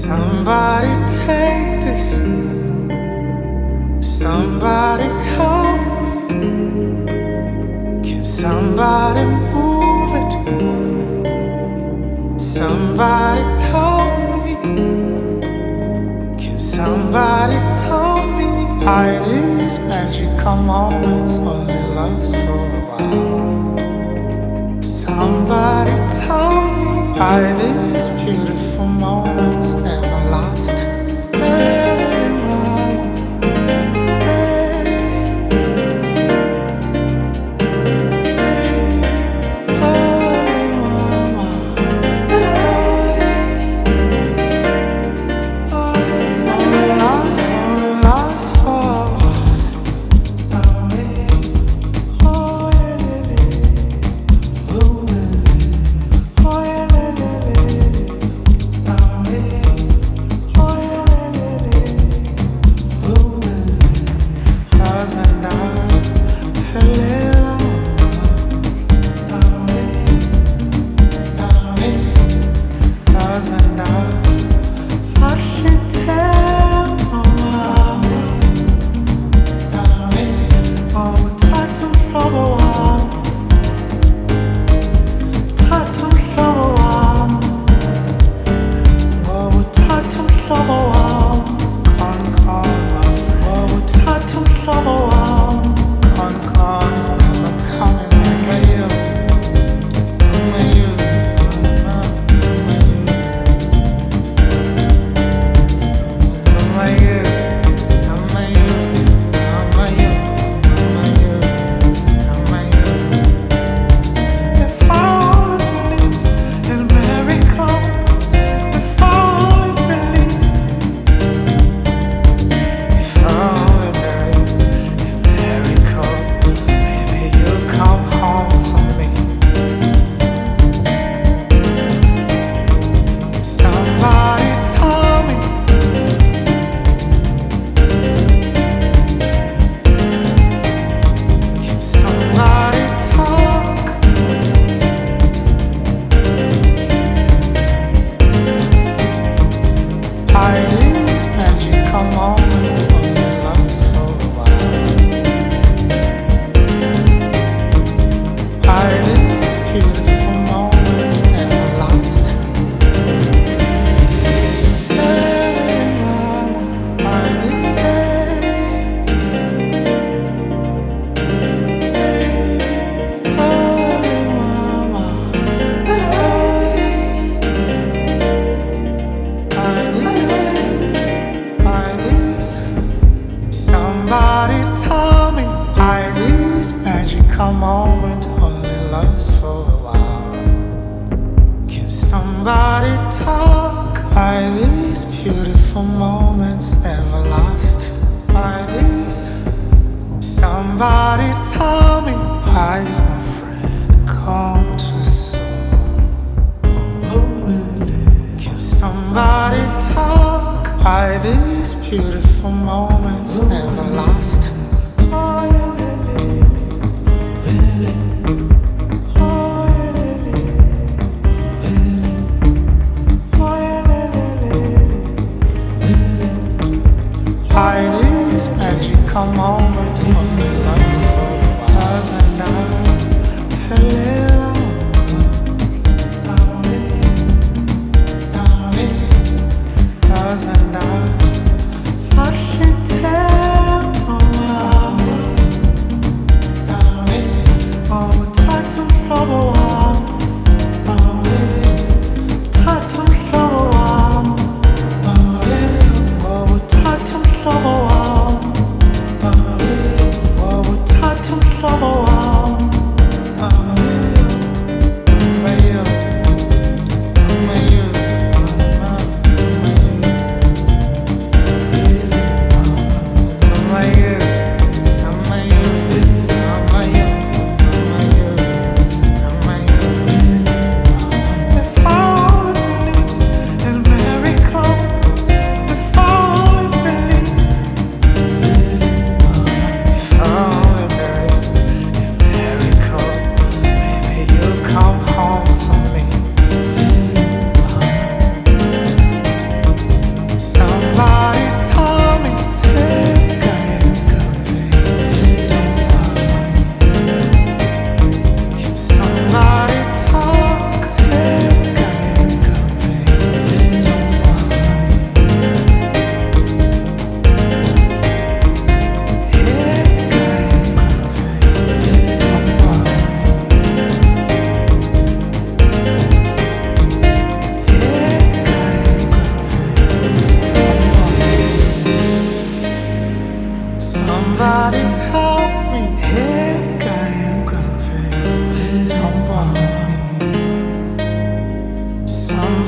Somebody take this, somebody help me. Can somebody move it? Somebody help me. Can somebody tell me why these magical moments only last for a while? Somebody tell me why these beautiful moments never last. Hey, mama, hey, hey, mama, only last for a while. Oh, yeah, oh, moment only lasts for a while. Can somebody talk why these beautiful moments never last? Why these? Somebody tell me why is my friend come to soul? Can somebody talk why these beautiful moments never last? Come on, but only last for hours and hours. Hours and hours. I should tell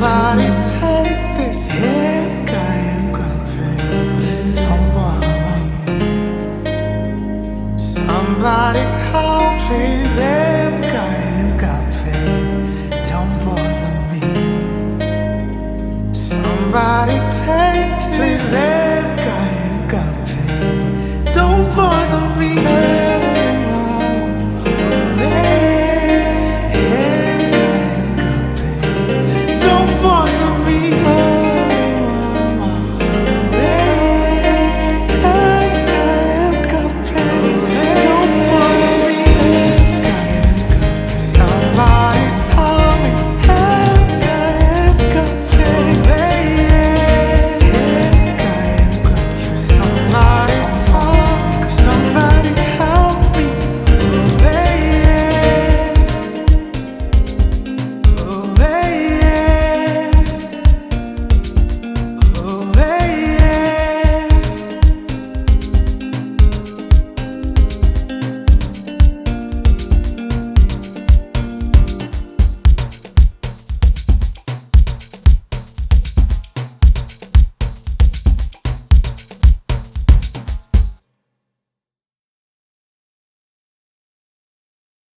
Somebody take this em cae don't bother me. Somebody help please em cae don't bother me. Somebody take please